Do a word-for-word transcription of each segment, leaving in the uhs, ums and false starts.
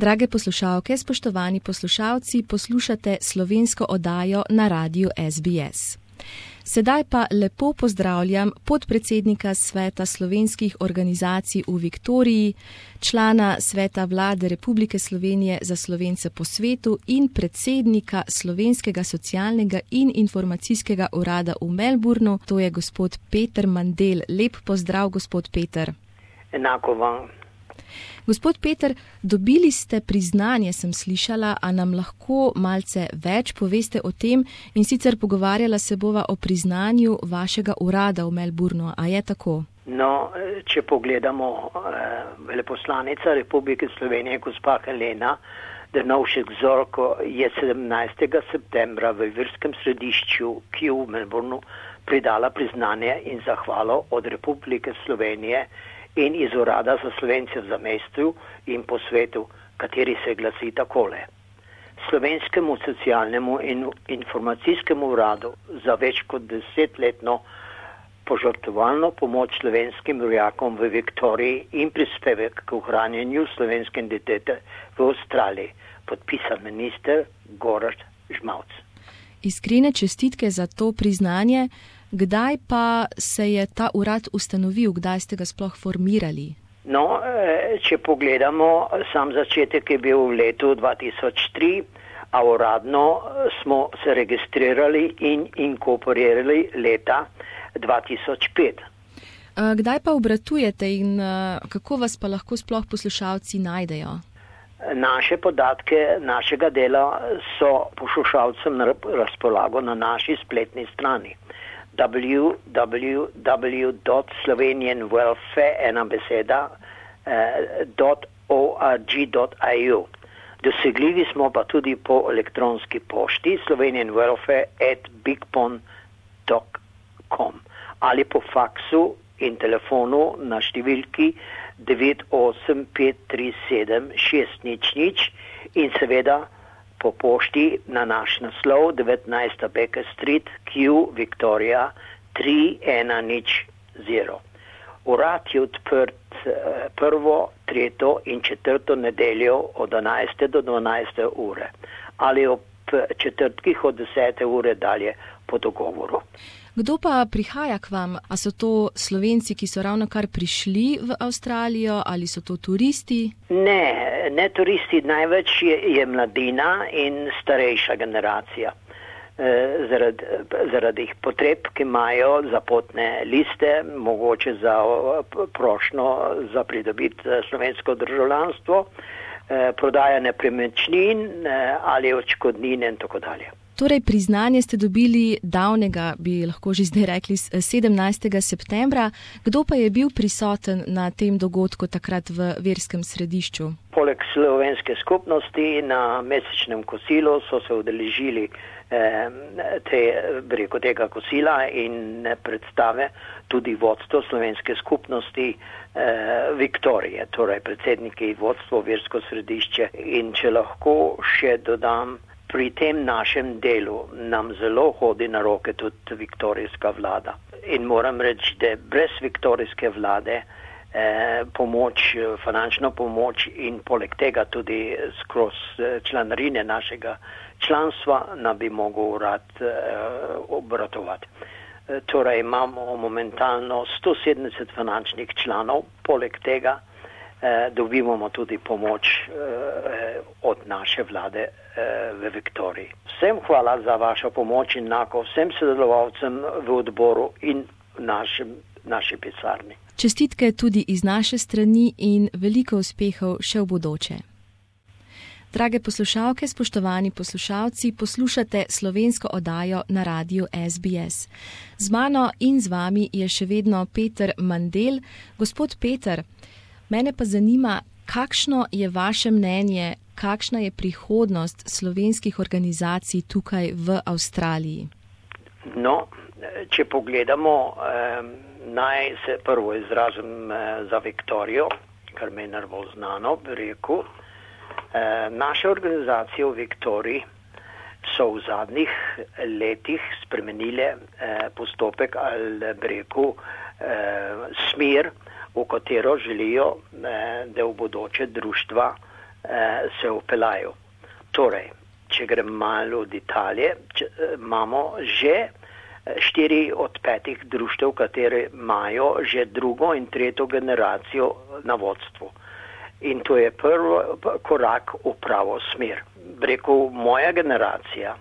Drage poslušalke, spoštovani poslušalci, poslušate slovensko oddajo na radiu S B S. Sedaj pa lepo pozdravljam podpredsednika Sveta slovenskih organizacij v Viktoriji, člana Sveta vlade Republike Slovenije za Slovence po svetu in predsednika Slovenskega socialnega in informacijskega urada v Melbournu, to je gospod Peter Mandel. Lep pozdrav, gospod Peter. Enako vam. Gospod Peter, dobili ste priznanje, sem slišala, a nam lahko malce več poveste o tem, in sicer pogovarjala se bova o priznanju vašega urada v Melbournu, a je tako? No, če pogledamo, veleposlanica Republike Slovenije, gospa Helena Drnovšek Zorko, je sedemnajstega septembra v verskem središču Kew v Melbournu pridala priznanje in zahvalo od Republike Slovenije in iz urada za Slovence v zamejstvu in po svetu, kateri se glasi takole. Slovenskemu socialnemu in informacijskemu uradu za več kot desetletno požrtvovalno pomoč slovenskim rojakom v Viktoriji in prispevek k ohranjanju slovenske identitete v Avstraliji, podpisan minister Gorazd Žmavc. Iskrene čestitke za to priznanje. Kdaj pa se je ta urad ustanovil, kdaj ste ga sploh formirali? No, če pogledamo, sam začetek je bil v letu dva tisoč tri, a uradno smo se registrirali in inkorporirali leta dva tisoč pet. Kdaj pa obratujete in kako vas pa lahko sploh poslušalci najdejo? Naše podatke našega dela so poslušalcem na razpolago na naši spletni strani w w w dot slovenian welfare ena beseda dot org dot i u. Dosegljivi smo pa tudi po elektronski pošti slovenian welfare at bigpond dot com ali po faksu in telefonu na številki devet osem pet tri sedem šest nič nič in seveda po pošti na naš naslov devetnajst Baker Street, Kew, Victoria, tri ena nič nula. Urad je odprt prvo, tretjo in četrto nedeljo od enajste do dvanajste ure ali ob četrtkih od desete ure dalje po dogovoru. Kdo pa prihaja k vam? A so to Slovenci, ki so ravno kar prišli v Avstralijo, ali so to turisti? Ne, ne turisti, največ je, je mladina in starejša generacija. E, zaradi, zaradi potreb, ki imajo za potne liste, mogoče za prošnjo za pridobiti slovensko državljanstvo, e, prodaja nepremičnin e, ali odškodnine in tako dalje. Torej, priznanje ste dobili davnega, bi lahko že zdaj rekli, sedemnajstega septembra. Kdo pa je bil prisoten na tem dogodku takrat v verskem središču? Poleg slovenske skupnosti na mesečnem kosilu so se udeležili eh, te, preko tega kosila in predstave tudi vodstvo slovenske skupnosti eh, Viktorije, torej predsedniki vodstvo versko središče. In če lahko še dodam, pri tem našem delu nam zelo hodi na roke tudi viktorijska vlada. In moram reči, da brez viktorijske vlade eh, pomoč, finančno pomoč in poleg tega tudi skoz članarine našega članstva nam bi mogel urad eh, obratovati. E, torej imamo momentalno sto sedemdeset finančnih članov, poleg tega eh, dobivamo tudi pomoč eh, od naše vlade v Viktoriji. Vsem hvala za vašo pomoč in enako vsem sodelovalcem v odboru in v našem, naši pisarni. Čestitke tudi iz naše strani in veliko uspehov še v bodoče. Drage poslušalke, spoštovani poslušalci, poslušate slovensko oddajo na radiu S B S. Z mano in z vami je še vedno Peter Mandel. Gospod Peter, mene pa zanima, kakšno je vaše mnenje, kakšna je prihodnost slovenskih organizacij tukaj v Avstraliji? No, če pogledamo, eh, naj se prvo izrazim eh, za Viktorijo, kar me je najbolj znano, bi rekel. Eh, naše organizacije v Viktoriji so v zadnjih letih spremenile eh, postopek ali bi rekel eh, smer, v katero želijo, eh, da v bodoče društva se upeljajo. Torej, če grem malo od Italije, če, imamo že štiri od petih društev, katere imajo že drugo in tretjo generacijo na vodstvu. In to je prvi korak v pravo smer. Rekel, moja generacija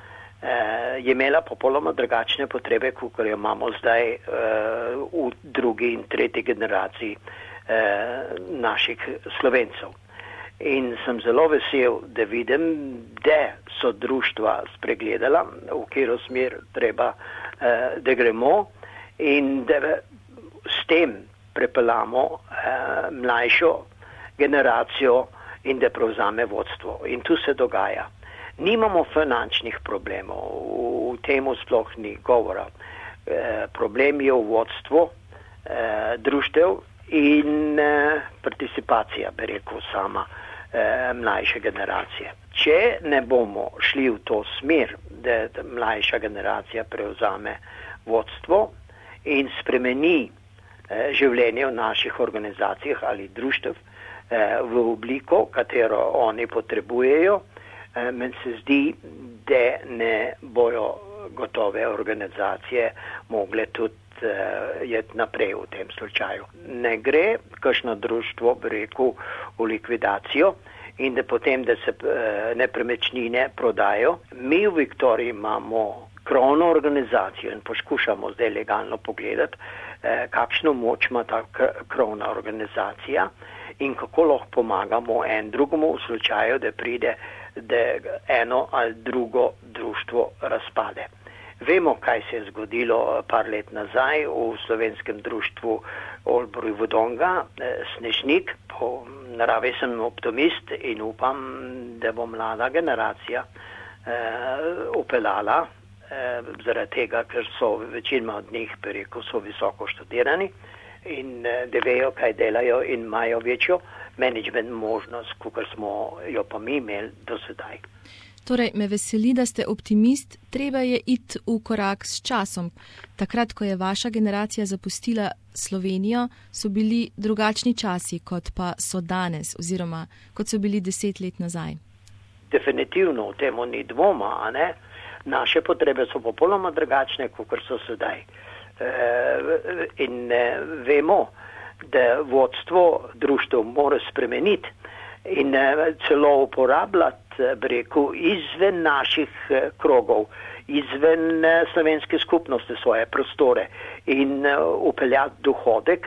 eh, je imela popolnoma drugačne potrebe, kot jo imamo zdaj eh, v drugi in tretji generaciji eh, naših Slovencev. In sem zelo vesel, da vidim, da so društva spregledala, v katero smer treba, eh, da gremo in da s tem prepeljamo eh, mlajšo generacijo in da prevzame vodstvo. In tu se dogaja. Nimamo finančnih problemov, v temu sploh ni govora. E, problem je v vodstvu e, društev in e, participacija, bi rekel, sama e, mlajše generacije. Če ne bomo šli v to smer, da mlajša generacija prevzame vodstvo in spremeni e, življenje v naših organizacijah ali društev v obliko, katero oni potrebujejo, meni se zdi, da ne bojo gotove organizacije mogle tudi jeti naprej v tem slučaju. Ne gre kakšno društvo, bi rekel, v likvidacijo in da potem, da se nepremičnine prodajo. Mi v Viktoriji imamo krovno organizacijo in poskušamo zdaj legalno pogledati, kakšno moč ima ta krovna organizacija in kako lahko pomagamo en drugemu v slučaju, da pride, da eno ali drugo društvo razpade. Vemo, kaj se je zgodilo par let nazaj v slovenskem društvu Olbruj Vodonga, Snežnik. Po naravi sem optimist in upam, da bo mlada generacija eh, upeljala, eh, zaradi tega, ker so večina od njih, bi rekel, so visoko študirani in da vejo, kaj delajo in imajo večjo management možnost, kot smo jo pa mi imeli do sedaj. Torej, me veseli, da ste optimist, treba je iti v korak s časom. Takrat, ko je vaša generacija zapustila Slovenijo, so bili drugačni časi, kot pa so danes, oziroma kot so bili deset let nazaj. Definitivno, v temu ni dvoma, a ne? Naše potrebe so popolnoma drugačne, kot so sedaj. In vemo, da vodstvo društev mora spremeniti in celo uporabljati, bi rekel, izven naših krogov, izven slovenske skupnosti svoje prostore in upeljati dohodek,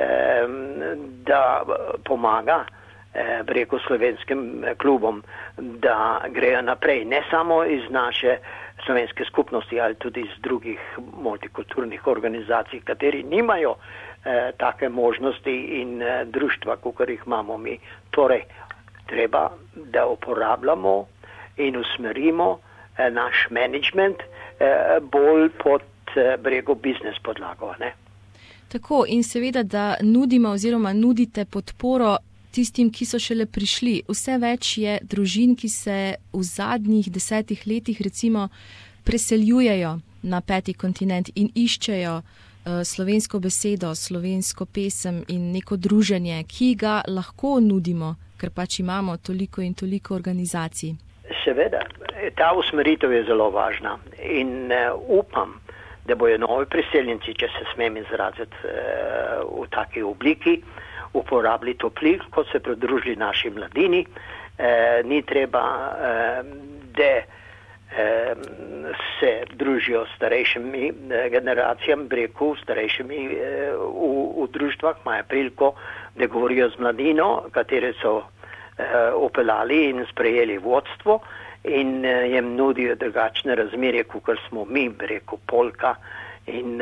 da pomaga, bi rekel, slovenskim klubom, da grejo naprej, ne samo iz naše slovenske skupnosti, ali tudi iz drugih multikulturnih organizacij, kateri nimajo eh, take možnosti in eh, društva, kot jih imamo mi. Torej, treba, da uporabljamo in usmerimo eh, naš management eh, bolj pod eh, brego biznes podlago. Ne? Tako, in seveda, da nudimo oziroma nudite podporo tistim, ki so šele prišli. Vse več je družin, ki se v zadnjih desetih letih recimo preseljujejo na peti kontinent in iščejo uh, slovensko besedo, slovensko pesem in neko druženje, ki ga lahko nudimo, ker pač imamo toliko in toliko organizacij. Seveda, ta usmeritev je zelo važna in uh, upam, da bojo novi priseljenci, če se smem izraziti uh, v taki obliki, uporabili to plik, kot se pridružili naši mladini. E, ni treba, e, da e, se družijo s starejšimi generacijami, breku, starejšimi e, v, v družbah, imajo priliko, da govorijo z mladino, katere so e, upeljali in sprejeli vodstvo in e, jim nudijo drugačne razmerje, kot smo mi, breku, Polka in,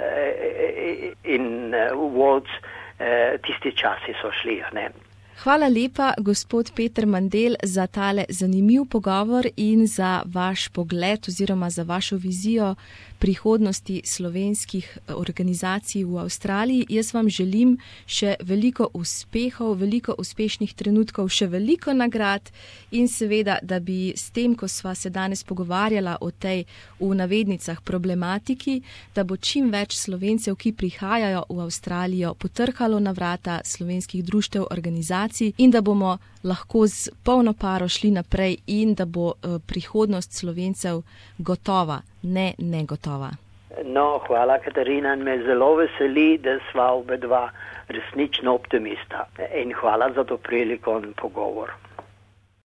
e, in e, Wolc. Tisti časi so šli, ne. Hvala lepa, gospod Peter Mandel, za tale zanimiv pogovor in za vaš pogled oziroma za vašo vizijo prihodnosti slovenskih organizacij v Avstraliji. Jaz vam želim še veliko uspehov, veliko uspešnih trenutkov, še veliko nagrad in seveda, da bi s tem, ko sva se danes pogovarjala o tej v navednicah problematiki, da bo čim več Slovencev, ki prihajajo v Avstralijo, potrkalo na vrata slovenskih društev, organizacij informacij in da bomo lahko z polno paro šli naprej in da bo prihodnost Slovencev gotova, ne negotova. No, hvala Katarina, me zelo veseli, da sva oba dva resnično optimista in hvala za to priliko in pogovor.